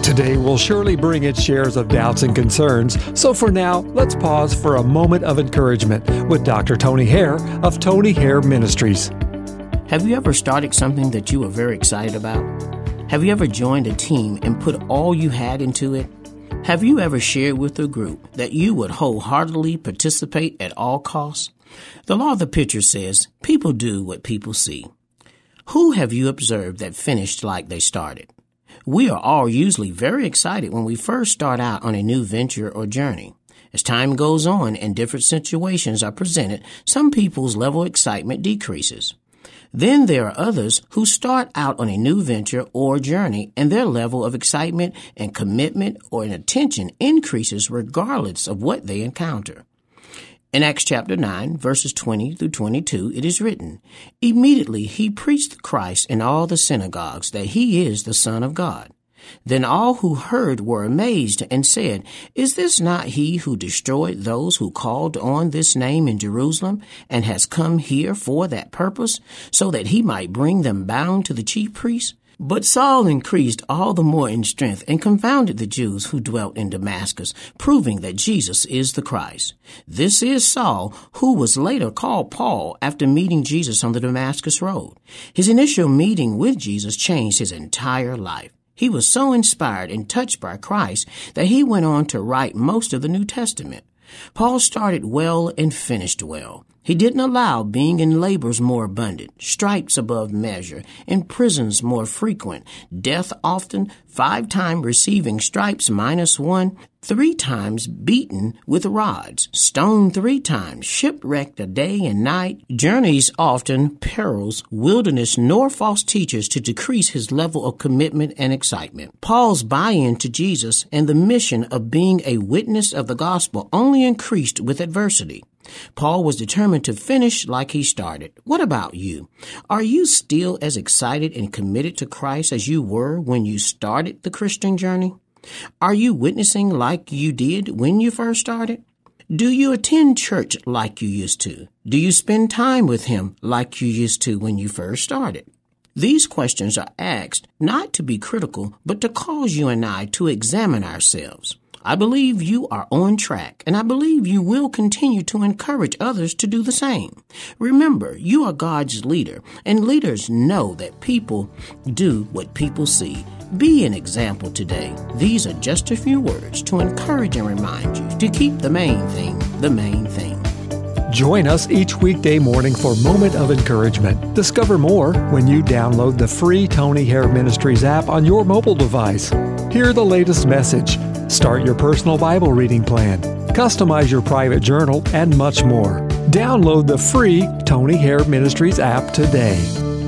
Today will surely bring its shares of doubts and concerns, so for now, let's pause for a moment of encouragement with Dr. Tony Hare of Tony Hare Ministries. Have you ever started something that you were very excited about? Have you ever joined a team and put all you had into it? Have you ever shared with a group that you would wholeheartedly participate at all costs? The law of the picture says, people do what people see. Who have you observed that finished like they started? We are all usually very excited when we first start out on a new venture or journey. As time goes on and different situations are presented, some people's level of excitement decreases. Then there are others who start out on a new venture or journey and their level of excitement and commitment or attention increases regardless of what they encounter. In Acts chapter 9, verses 20 through 22, it is written, "Immediately he preached Christ in all the synagogues that he is the Son of God. Then all who heard were amazed and said, 'Is this not he who destroyed those who called on this name in Jerusalem and has come here for that purpose, so that he might bring them bound to the chief priests?' But Saul increased all the more in strength and confounded the Jews who dwelt in Damascus, proving that Jesus is the Christ. This is Saul, who was later called Paul after meeting Jesus on the Damascus road. His initial meeting with Jesus changed his entire life. He was so inspired and touched by Christ that he went on to write most of the New Testament. Paul started well and finished well. He didn't allow being in labors more abundant, stripes above measure, imprisons more frequent, death often, 5 times receiving stripes -1, 3 times beaten with rods, stoned 3 times, shipwrecked a day and night, journeys often, perils, wilderness, nor false teachers to decrease his level of commitment and excitement. Paul's buy-in to Jesus and the mission of being a witness of the gospel only increased with adversity. Paul was determined to finish like he started. What about you? Are you still as excited and committed to Christ as you were when you started the Christian journey? Are you witnessing like you did when you first started? Do you attend church like you used to? Do you spend time with Him like you used to when you first started? These questions are asked not to be critical, but to cause you and I to examine ourselves. I believe you are on track, and I believe you will continue to encourage others to do the same. Remember, you are God's leader, and leaders know that people do what people see. Be an example today. These are just a few words to encourage and remind you to keep the main thing the main thing. Join us each weekday morning for Moment of Encouragement. Discover more when you download the free Tony Hare Ministries app on your mobile device. Hear the latest message. Start your personal Bible reading plan. Customize your private journal and much more. Download the free Tony Hare Ministries app today.